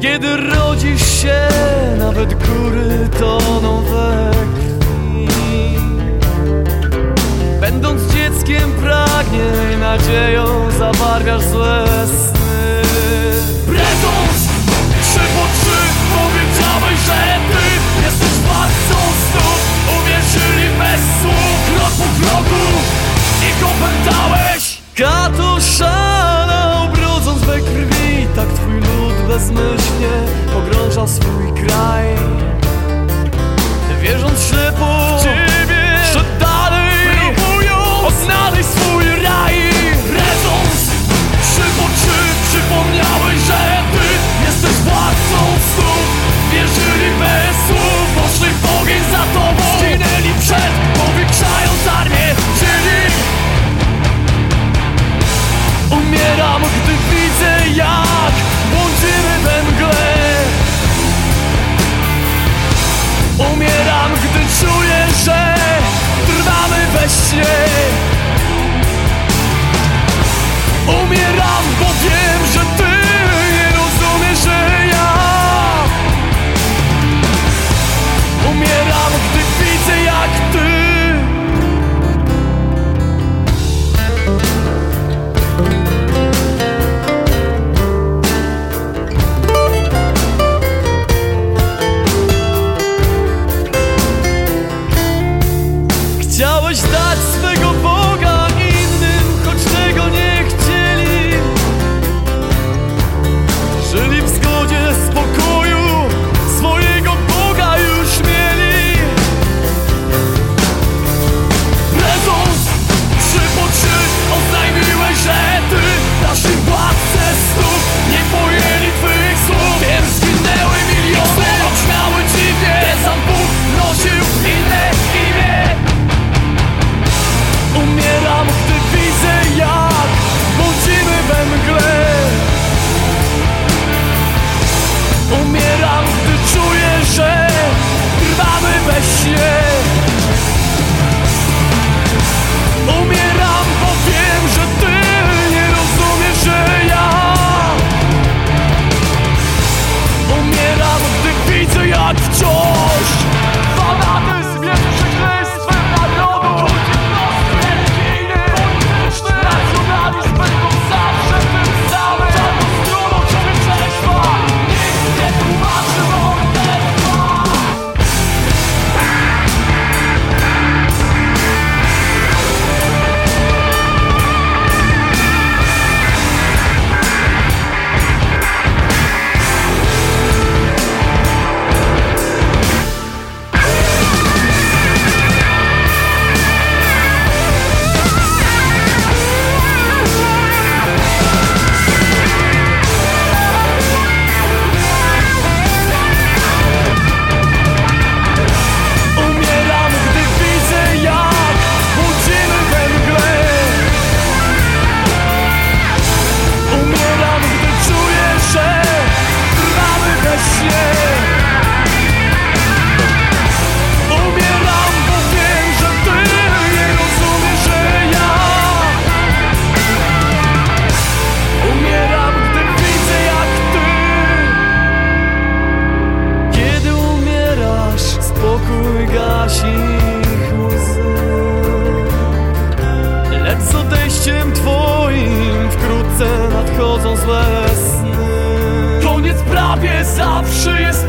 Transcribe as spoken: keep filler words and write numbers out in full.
Kiedy rodzisz się, nawet góry toną we krwi. Będąc dzieckiem pragnień, nadzieją zabarwiasz złe sny. Bredąc trzy po trzy powiedziałeś, że ty jesteś władcą snów. Uwierzyli bez słów, krok po kroku ich opętałeś. Kato szalał, brudząc we krwi. Tak twój lud bezmyślnie pogrążał swój kraj, wierząc ślepo w ciebie, że dalej próbują odnaleźć swój raj. Redząc trzy po trzy przypomniałeś, że ty jesteś władcą snów. Wierzyli bez słów, poszli w ogień za tobą, zginęli przed, powiększając armię, czyli umieram, gdy widzę, jak błądzimy we mgle. Umieram, gdy czuję, że trwamy we śnie. Umieram, bo wiem, że ty nie rozumiesz, że ja umieram, gdy widzę, jak ty. Chciałeś dać swego Boga innym, choć tego nie chcieli. Żyli w zgodzie, spokoju, swojego Boga już mieli. Prezons trzy po trzy oznajmiłeś, że ty dasz im władcę snów. Nie pojęli twych słów, wiem, zginęły miliony. Brzmiały dziwnie, sam Bóg nosił inne imię. Umieram, gdy widzę, jak błądzimy we mgle. Umieram, gdy czuję, że trwamy we śnie. Umieram, bo wiem, że ty nie rozumiesz, że ja umieram, gdy widzę, jak wciąż fanatyzm jest przekleństwem narodu. Nacjonalizm będą zawsze tym samym. Czarną stroną człowieczeństwa nikt nie tłumaczy morderstwa. Gasi ich łzy, lecz z odejściem twoim wkrótce nadchodzą złe sny. Koniec prawie zawsze jest